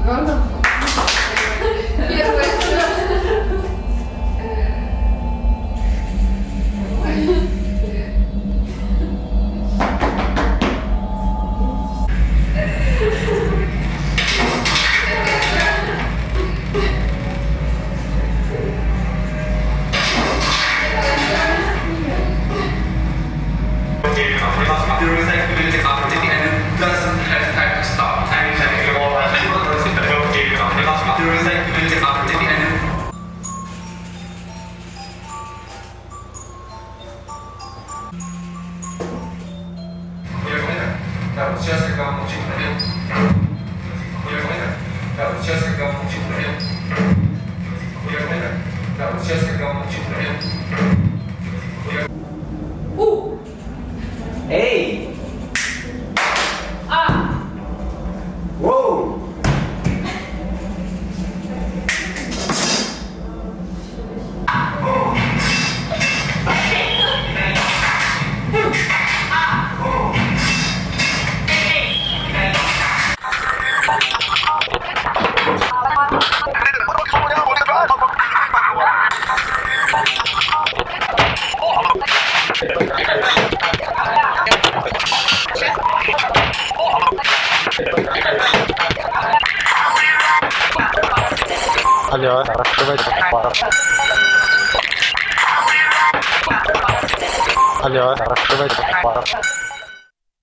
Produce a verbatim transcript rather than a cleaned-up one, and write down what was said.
Гордон? Первое что? During the activity opportunity and doesn't have time to stop. Time is like your whole life. During the activity opportunity and да, вот сейчас, когда он молчит, момент. Да, вот сейчас, когда он молчит, момент. Да, вот сейчас, когда он молчит, момент. Эй! А! Воу! Алло, раскрывайте пару. Алло, раскрывайте пару.